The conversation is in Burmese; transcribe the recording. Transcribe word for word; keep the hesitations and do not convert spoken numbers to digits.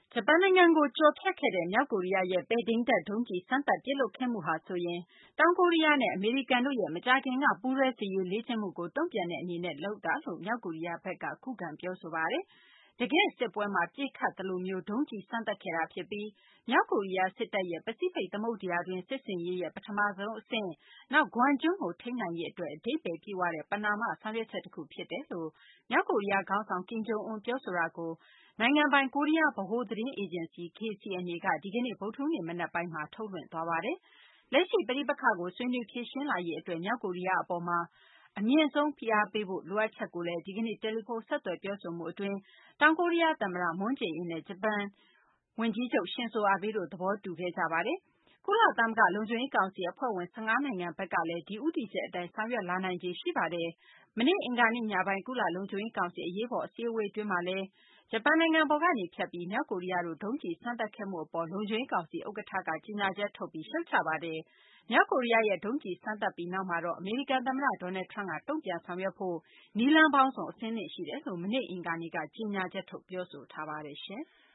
ဂျပန်နိုင်ငံကို ကျော်ဖြတ်ခဲ့တဲ့ မြောက်ကိုရီးယားရဲ့ ပဲ့ထိန်းတပ် ဒုံးကျည် စမ်းသပ် ပစ်လွှတ်ခဲ့မှုဟာဆိုရင် တောင်ကိုရီးယားနဲ့ အမေရိကန်တို့ရဲ့ မကြာခင်က ပူးတွဲ စစ်ရေးလေ့ကျင့်မှုကို တုံ့ပြန်တဲ့ အနေနဲ့ လုပ်တာလို့ မြောက်ကိုရီးယားဘက်က ခုခံ ပြောဆိုပါတယ်။ တကယ့် စစ်ပွဲမှာ ပစ်ခတ်သလိုမျိုး ဒုံးကျည် စမ်းသပ်ခဲ့တာ ဖြစ်ပြီး မြောက်ကိုရီးယား စစ်တပ်ရဲ့ ပစိဖိတ် သမုဒ္ဒရာတွင်း စစ်ဆင်ရေးရဲ့ ပထမဆုံး အဆင့်၊ နောက် Guam ကျွန်းကို ထိန်းနိုင်ရေး အတွက် အဓိပ္ပါယ်ပြည့်ဝတဲ့ ပဏာမ ဆောင်ရွက်ချက် တခု ဖြစ်တယ်လို့ မြောက်ကိုရီးယား ခေါင်းဆောင် ကင်ဂျုံအွန်း ပြောဆိုတာကို နိုင်ငံပိုင် ကိုရီးယား ဗဟိုသတင်းအေဂျင်စီ ကေစီအန်အေ က ဒီကနေ့ ဗုဒ္ဓဟူးနေ့ မနက်ပိုင်းမှာ ထုတ်လွှင့်သွားပါတယ်။ လက်ရှိ ပဋိပက္ခကို ဆွေးနွေး ဖြေရှင်းလာရေး အတွက် မြောက်ကိုရီးယား အပေါ်မှာ အမြင့်ဆုံး ဖိအားပေးဖို့ လိုအပ်ချက်ကိုလည်း ဒီကနေ့ တယ်လီဖုန်း ဆက်သွယ် ပြောဆိုမှု အတွင်း တောင်ကိုရီးယား သမ္မတ မွန်းဂျေအင်းနဲ့ ဂျပန် ဝန်ကြီးချုပ် ရှင်ဇိုအာဘေးတို့ သဘောတူခဲ့ကြပါတယ်။ ကုလသမဂ္ဂ လုံခြုံရေး ကောင်စီ အဖွဲ့ဝင် ၁၅ နိုင်ငံဘက်ကလည်း ဒီဦးတည်ချက် အတိုင်း ဆောင်ရွက်လာနိုင်ခြေ ရှိပါတယ်။ မနေ့ အင်္ဂါနေ့ ညပိုင်း ကုလလုံခြုံရေး ကောင်စီ အရေးပေါ် အစည်းအဝေး အတွင်းမှာလည်း ဂျပန်နိုင်ငံပေါ်ကနေ ဖြတ်ပြီး မြောက်ကိုရီးယားတို့ ဒုံးကျည် စမ်းသပ်ခဲ့မှု အပေါ် လုံခြုံရေး ကောင်စီ ဥက္ကဌက ကြေညာချက် ထုတ်ပြီး ရှုတ်ချပါတယ်။ မြောက်ကိုရီးယားရဲ့ ဒုံးကျည် စမ်းသပ်ပြီးနောက်မှာတော့ အမေရိကန် သမ္မတ Donald Trump က တုံ့ပြန်ဆောင်ရွက်ဖို့ နည်းလမ်းပေါင်းစုံ အဆင်သင့် ရှိတယ်လို့ မနေ့ အင်္ဂါနေ့က ကြေညာချက်ထုတ် ပြောဆိုထားပါတယ်။